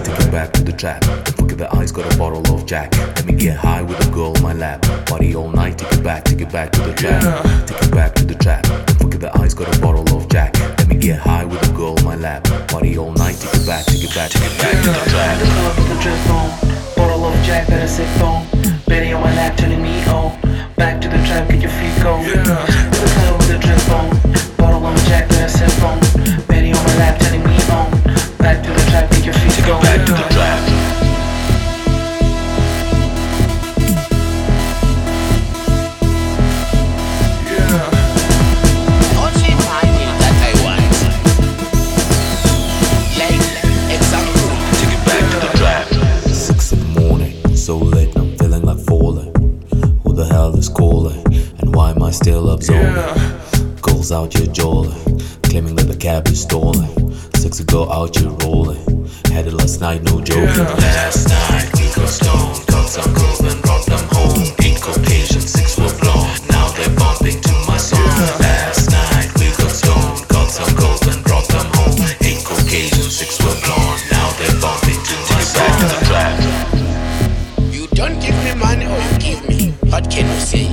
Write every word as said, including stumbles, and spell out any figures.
take it back to the trap. Don't forget the ice, got a bottle of Jack. Let me get high with a girl on my lap. Party all night, take it back, take it back to the trap. Take it back to the trap. Don't forget the ice, got a bottle of Jack. Let me get high with a girl on my lap. Party all night, take it back, take it back, take it back to the trap. The club with the drip on, bottle of Jack that I sip on. Betty on my lap telling me oh, back to the trap, get your feet go. The club with the drip on, bottle of Jack that I sip on. Betty on my lap telling me oh, back to the trap, get your feet go. Back to the trap. So late, I'm feeling like falling. Who the hell is calling? And why am I still up zoning? Yeah. Goals out here jolling, claiming that the cab is stolen. Six ago out here rolling, had it last night, no joking. Yeah. Last night we got stoned, got some girls and brought them home. Eight Caucasian, six were blown, now they're bumping to my song. Yeah. Last night we got stoned, got some girls and brought them home. Eight Caucasian, six were blown, now they're bumping to my song. Don't give me money or you give me. What can you say?